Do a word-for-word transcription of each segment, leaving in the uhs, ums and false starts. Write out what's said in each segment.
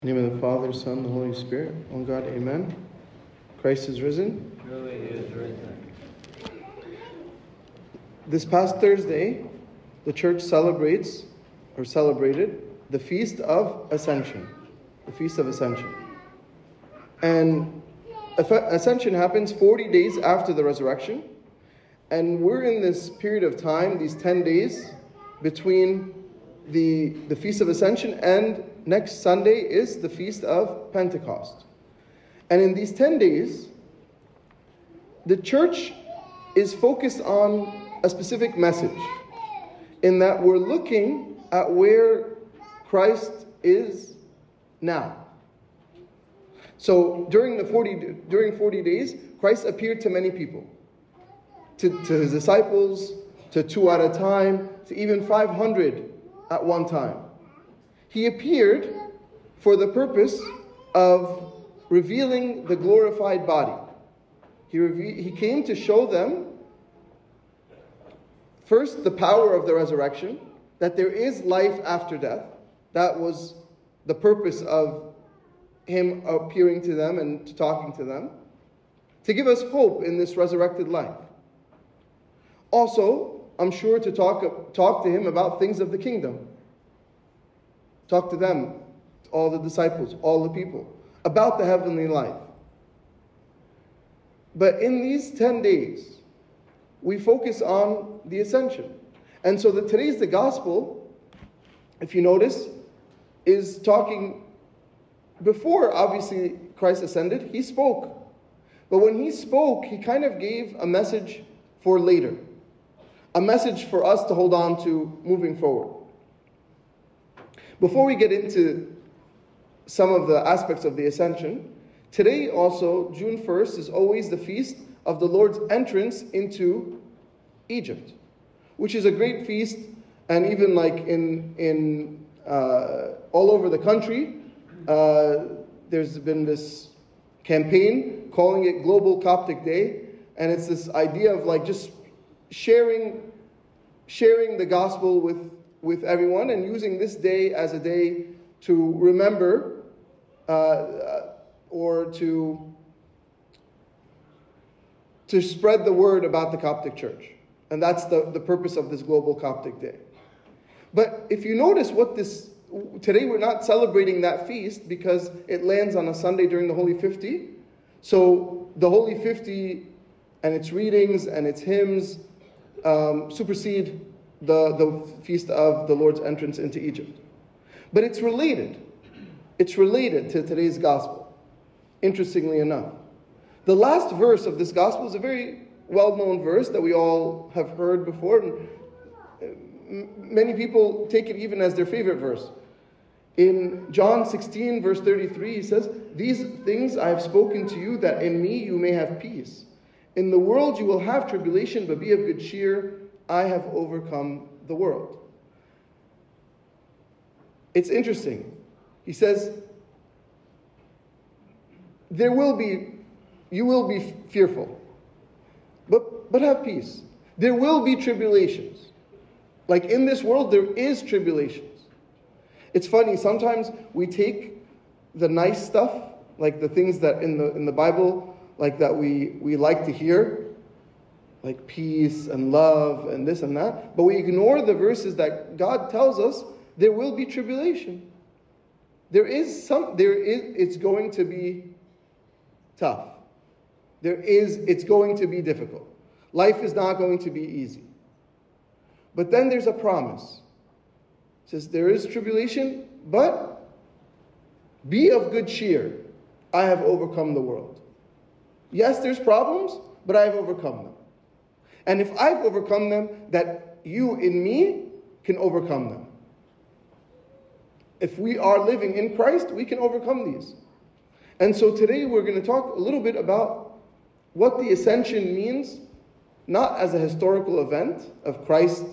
In the name of the Father, Son, the Holy Spirit, one God, amen. Christ is risen. Truly he is risen. This past Thursday, the church celebrates, or celebrated, the Feast of Ascension. The Feast of Ascension. And Ascension happens forty days after the resurrection. And we're in this period of time, these ten days, between the, the Feast of Ascension and next Sunday is the Feast of Pentecost. And in these ten days, the church is focused on a specific message, in that we're looking at where Christ is now. So during the forty during forty days, Christ appeared to many people, to, to his disciples, to two at a time, to even five hundred at one time. He appeared for the purpose of revealing the glorified body. He, reve- he came to show them, first, the power of the resurrection, that there is life after death. That was the purpose of him appearing to them and to talking to them, to give us hope in this resurrected life. Also, I'm sure to talk, talk to him about things of the kingdom. Talk to them, all the disciples, all the people, about the heavenly life. But in these ten days, we focus on the ascension. And so the, today's the gospel, if you notice, is talking, before obviously Christ ascended, he spoke. But when he spoke, he kind of gave a message for later. A message for us to hold on to moving forward. Before we get into some of the aspects of the ascension, today also, June first, is always the feast of the Lord's entrance into Egypt, which is a great feast, and even like in in uh, all over the country, uh, there's been this campaign calling it Global Coptic Day, and it's this idea of like just sharing sharing the gospel with with everyone, and using this day as a day to remember uh, or to to spread the word about the Coptic Church. And that's the, the purpose of this Global Coptic Day. But if you notice what this, today we're not celebrating that feast because it lands on a Sunday during the Holy Fifty. So the Holy Fifty and its readings and its hymns um, supersede The, the feast of the Lord's entrance into Egypt. But it's related. It's related to today's gospel, interestingly enough. The last verse of this gospel is a very well-known verse that we all have heard before. And many people take it even as their favorite verse. In John sixteen, verse thirty-three, he says, "These things I have spoken to you, that in me you may have peace. In the world you will have tribulation, but be of good cheer. I have overcome the world." It's interesting. He says, there will be, you will be fearful, but, but have peace. There will be tribulations. Like in this world, there is tribulations. It's funny, sometimes we take the nice stuff, like the things that in the in the Bible, like that we, we like to hear, like peace and love and this and that. But we ignore the verses that God tells us there will be tribulation. There is some, there is, it's going to be tough. There is, it's going to be difficult. Life is not going to be easy. But then there's a promise. It says there is tribulation, but be of good cheer. I have overcome the world. Yes, there's problems, but I have overcome them. And if I've overcome them, that you in me can overcome them. If we are living in Christ, we can overcome these. And so today we're going to talk a little bit about what the ascension means, not as a historical event of Christ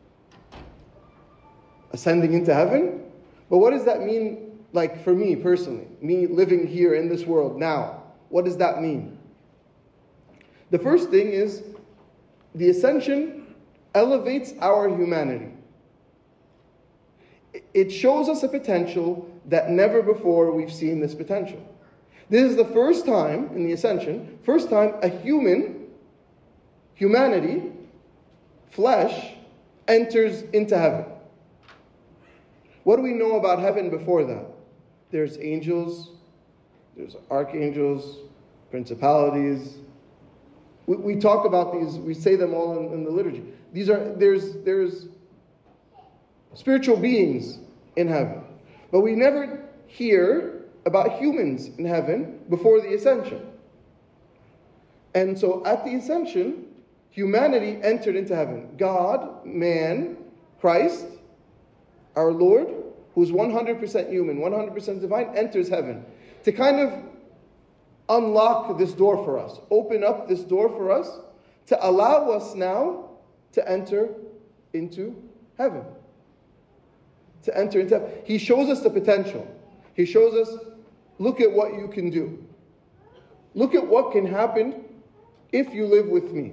ascending into heaven, but what does that mean, like for me personally, me living here in this world now? What does that mean? The first thing is, the ascension elevates our humanity. It shows us a potential that never before we've seen this potential. This is the first time in the ascension, first time a human, humanity, flesh, enters into heaven. What do we know about heaven before that? There's angels, there's archangels, principalities. We, we talk about these, we say them all in, in the liturgy. These are, there's, there's spiritual beings in heaven. But we never hear about humans in heaven before the ascension. And so at the ascension, humanity entered into heaven. God, man, Christ, our Lord, who's one hundred percent human, one hundred percent divine, enters heaven to kind of unlock this door for us, open up this door for us to allow us now to enter into heaven. To enter into heaven. He shows us the potential. He shows us, look at what you can do. Look at what can happen if you live with me.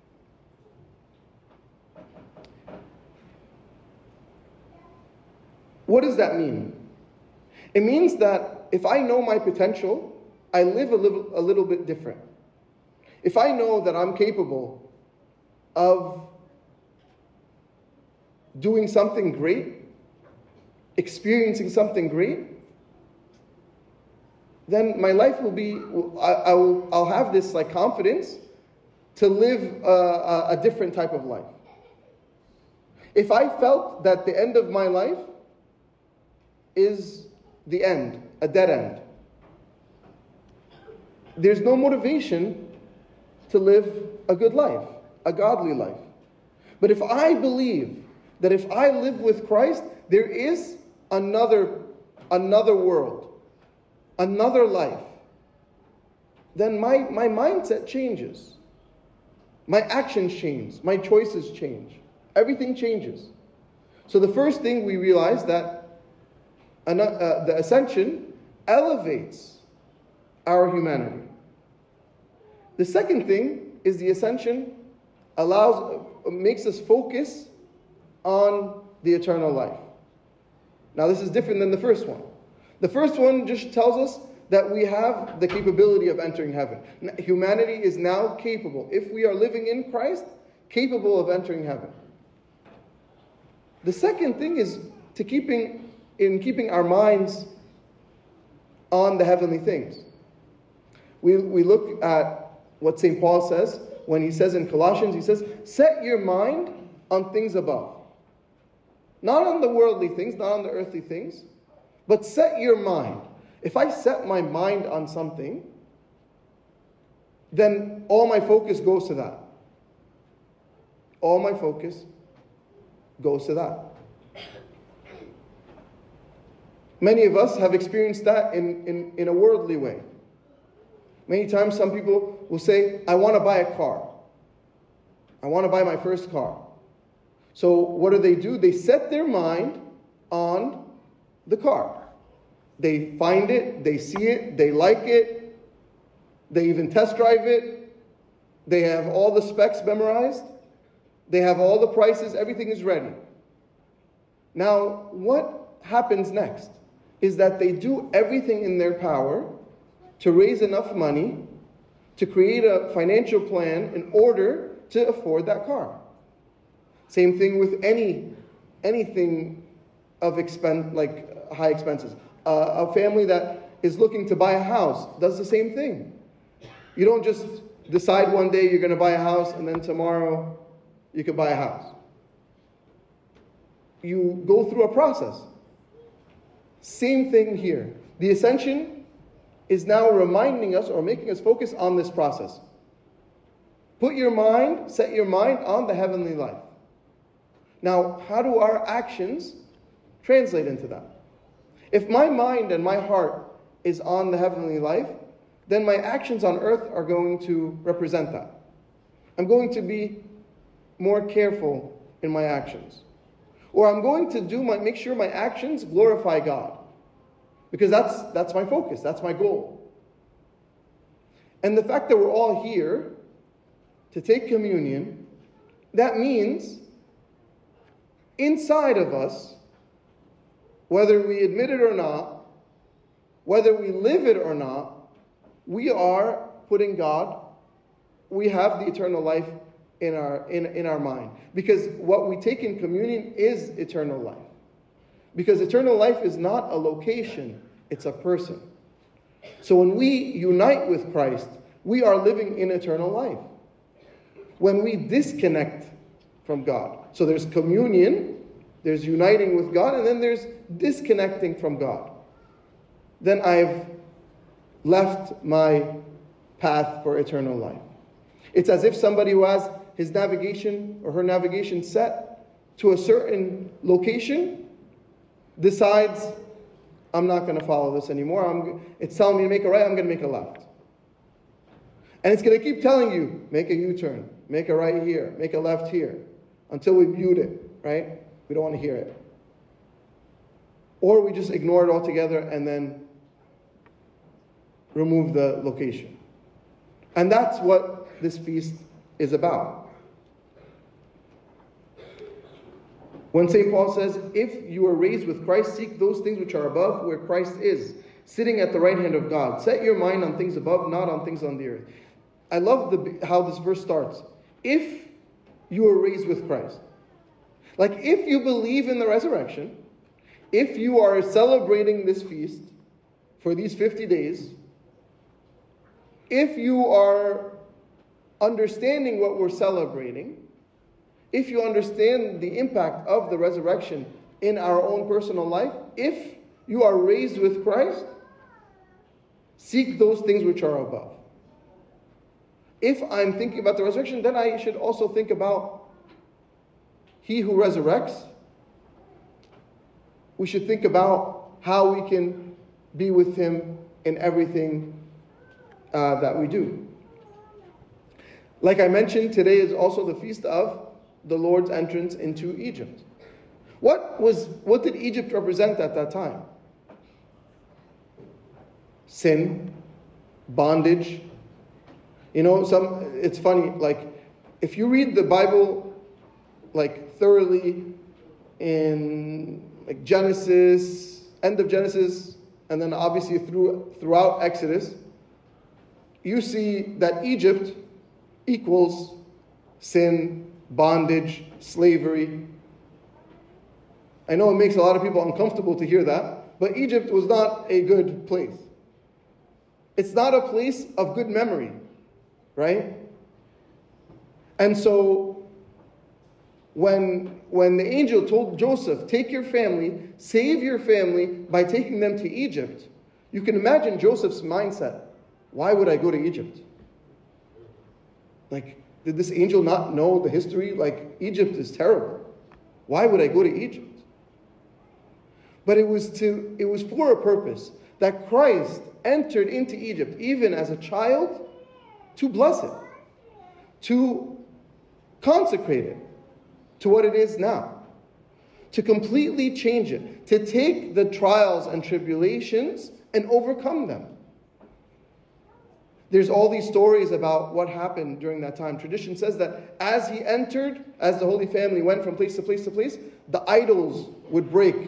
What does that mean? It means that if I know my potential, I live a little, a little bit different. If I know that I'm capable of doing something great, experiencing something great, then my life will be, I, I will, I'll have this like confidence to live a, a different type of life. If I felt that the end of my life is the end, a dead end, there's no motivation to live a good life, a godly life. But if I believe that if I live with Christ, there is another, another world, another life, then my, my mindset changes. My actions change. My choices change. Everything changes. So the first thing we realize that uh, the ascension elevates our humanity. The second thing is the ascension allows, makes us focus on the eternal life. Now this is different than the first one. The first one just tells us that we have the capability of entering heaven. Humanity is now capable, if we are living in Christ, capable of entering heaven. The second thing is to keeping in keeping our minds on the heavenly things. We, we look at what Saint Paul says when he says in Colossians, he says, set your mind on things above. Not on the worldly things, not on the earthly things, but set your mind. If I set my mind on something, then all my focus goes to that. All my focus goes to that. Many of us have experienced that in, in, in a worldly way. Many times some people will say, I want to buy a car. I want to buy my first car. So what do they do? They set their mind on the car. They find it, they see it, they like it, they even test drive it, they have all the specs memorized, they have all the prices, everything is ready. Now, what happens next is that they do everything in their power to raise enough money to create a financial plan in order to afford that car. Same thing with any anything of expense, like high expenses. Uh, a family that is looking to buy a house does the same thing. You don't just decide one day you're going to buy a house and then tomorrow you can buy a house. You go through a process. Same thing here. The ascension is now reminding us or making us focus on this process. Put your mind, set your mind on the heavenly life. Now, how do our actions translate into that? If my mind and my heart is on the heavenly life, then my actions on earth are going to represent that. I'm going to be more careful in my actions. Or I'm going to do my make sure my actions glorify God. Because that's that's my focus, that's my goal. And the fact that we're all here to take communion, that means inside of us, whether we admit it or not, whether we live it or not, we are putting God, we have the eternal life in our in, in our mind. Because what we take in communion is eternal life. Because eternal life is not a location, it's a person. So when we unite with Christ, we are living in eternal life. When we disconnect from God, so there's communion, there's uniting with God, and then there's disconnecting from God. Then I've left my path for eternal life. It's as if somebody who has his navigation or her navigation set to a certain location decides, I'm not going to follow this anymore. I'm, it's telling me to make a right, I'm going to make a left. And it's going to keep telling you, make a U-turn, make a right here, make a left here, until we mute it, right? We don't want to hear it. Or we just ignore it altogether and then remove the location. And that's what this feast is about. When Saint Paul says, if you are raised with Christ, seek those things which are above, where Christ is, sitting at the right hand of God. Set your mind on things above, not on things on the earth. I love the, how this verse starts. If you are raised with Christ. Like, if you believe in the resurrection, if you are celebrating this feast for these fifty days, if you are understanding what we're celebrating, if you understand the impact of the resurrection in our own personal life, if you are raised with Christ, seek those things which are above. If I'm thinking about the resurrection, then I should also think about He who resurrects. We should think about how we can be with Him in everything uh, that we do. Like I mentioned, today is also the feast of the Lord's entrance into Egypt. What was what did Egypt represent at that time? Sin, bondage. You know, some it's funny, like if you read the Bible like thoroughly in like Genesis, end of Genesis, and then obviously through throughout Exodus, you see that Egypt equals sin, bondage, slavery. I know it makes a lot of people uncomfortable to hear that, but Egypt was not a good place. It's not a place of good memory, right? And so when, when the angel told Joseph, take your family, save your family by taking them to Egypt, you can imagine Joseph's mindset. Why would I go to Egypt? Like, did this angel not know the history? Like, Egypt is terrible. Why would I go to Egypt? But it was to it was for a purpose, that Christ entered into Egypt, even as a child, to bless it, to consecrate it to what it is now, to completely change it, to take the trials and tribulations and overcome them. There's all these stories about what happened during that time. Tradition says that as he entered, as the Holy Family went from place to place to place, the idols would break.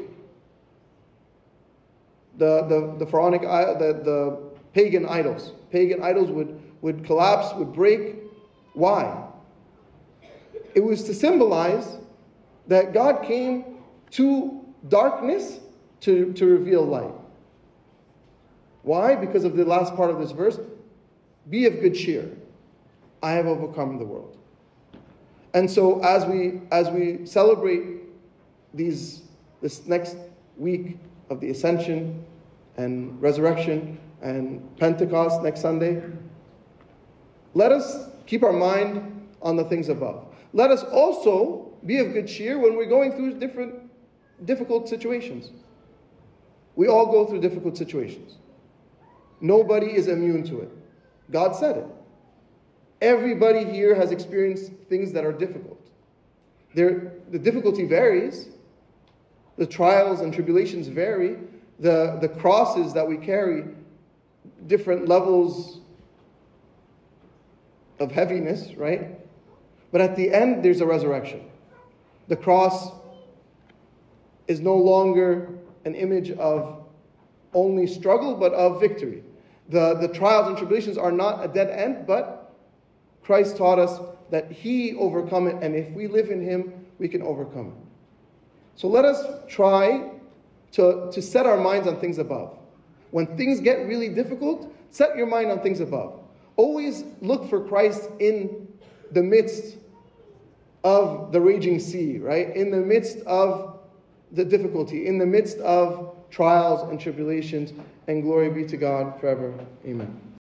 The the the pharaonic, the, the pagan idols. Pagan idols would, would collapse, would break. Why? It was to symbolize that God came to darkness to, to reveal light. Why? Because of the last part of this verse. Be of good cheer. I have overcome the world. And so as we as we celebrate these this next week of the Ascension and Resurrection and Pentecost next Sunday, let us keep our mind on the things above. Let us also be of good cheer when we're going through different difficult situations. We all go through difficult situations. Nobody is immune to it. God said it. Everybody here has experienced things that are difficult. There, the difficulty varies. The trials and tribulations vary. The, the crosses that we carry, different levels of heaviness, right? But at the end, there's a resurrection. The cross is no longer an image of only struggle, but of victory. The, the trials and tribulations are not a dead end, but Christ taught us that He overcome it, and if we live in Him, we can overcome it. So let us try to, to set our minds on things above. When things get really difficult, set your mind on things above. Always look for Christ in the midst of the raging sea, right? In the midst of the difficulty, in the midst of trials and tribulations, and glory be to God forever. Amen.